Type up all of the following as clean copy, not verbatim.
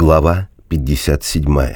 Глава 57.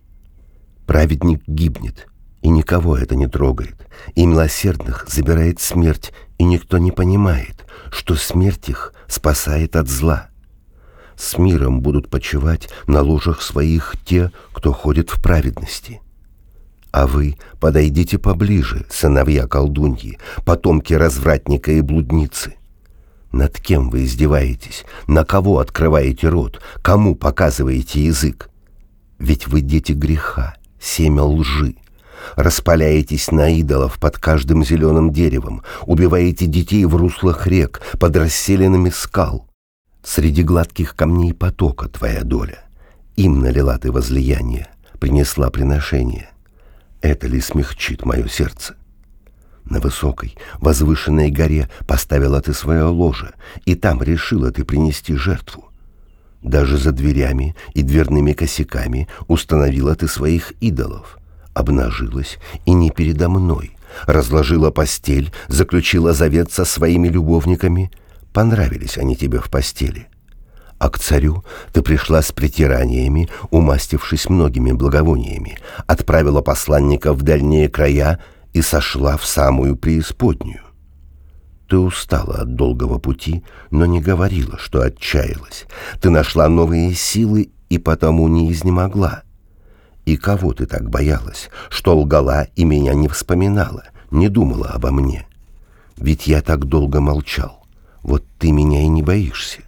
Праведник гибнет, и никого это не трогает, и милосердных забирает смерть, и никто не понимает, что смерть их спасает от зла. С миром будут почивать на ложах своих те, кто ходит в праведности. А вы подойдите поближе, сыновья колдуньи, потомки развратника и блудницы. Над кем вы издеваетесь? На кого открываете рот? Кому показываете язык? Ведь вы дети греха, семя лжи. Распаляетесь на идолов под каждым зеленым деревом, убиваете детей в руслах рек, под расселенными скал. Среди гладких камней потока твоя доля. Им налила ты возлияние, принесла приношение. Это ли смягчит мое сердце? На высокой, возвышенной горе поставила ты свое ложе, и там решила ты принести жертву. Даже за дверями и дверными косяками установила ты своих идолов, обнажилась и не передо мной, разложила постель, заключила завет со своими любовниками. Понравились они тебе в постели. А к царю ты пришла с притираниями, умастившись многими благовониями, отправила посланников в дальние края и сошла в самую преисподнюю. Ты устала от долгого пути, но не говорила, что отчаялась. Ты нашла новые силы и потому не изнемогла. И кого ты так боялась, что лгала и меня не вспоминала, не думала обо мне? Ведь я так долго молчал, вот ты меня и не боишься.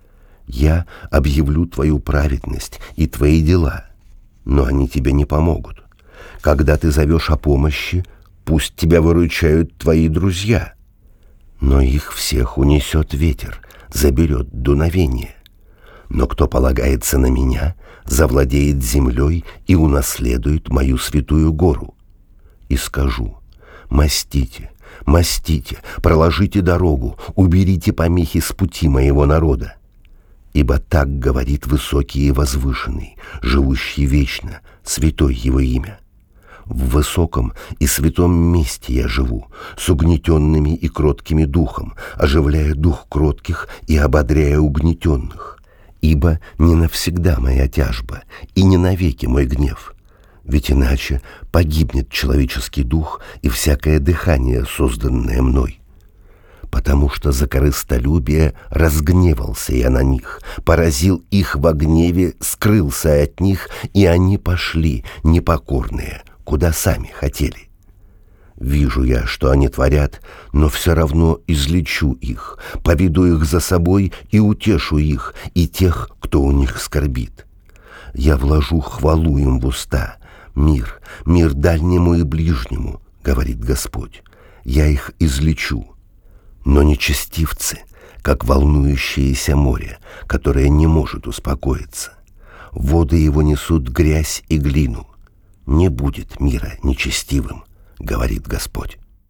Я объявлю твою праведность и твои дела, но они тебе не помогут. Когда ты зовешь о помощи, пусть тебя выручают твои друзья, но их всех унесет ветер, заберет дуновение. Но кто полагается на меня, завладеет землей и унаследует мою святую гору. И скажу: мастите, мастите, проложите дорогу, уберите помехи с пути моего народа. Ибо так говорит высокий и возвышенный, живущий вечно, святой его имя. В высоком и святом месте я живу, с угнетенными и кроткими духом, оживляя дух кротких и ободряя угнетенных. Ибо не навсегда моя тяжба, и не навеки мой гнев. Ведь иначе погибнет человеческий дух и всякое дыхание, созданное мной. Потому что за корыстолюбие разгневался я на них, поразил их во гневе, скрылся от них, и они пошли, непокорные, куда сами хотели. Вижу я, что они творят, но все равно излечу их, поведу их за собой и утешу их, и тех, кто у них скорбит. Я вложу хвалу им в уста, мир дальнему и ближнему, говорит Господь. Я их излечу. Но нечестивцы, как волнующееся море, которое не может успокоиться. Воды его несут грязь и глину. Не будет мира нечестивым, говорит Господь.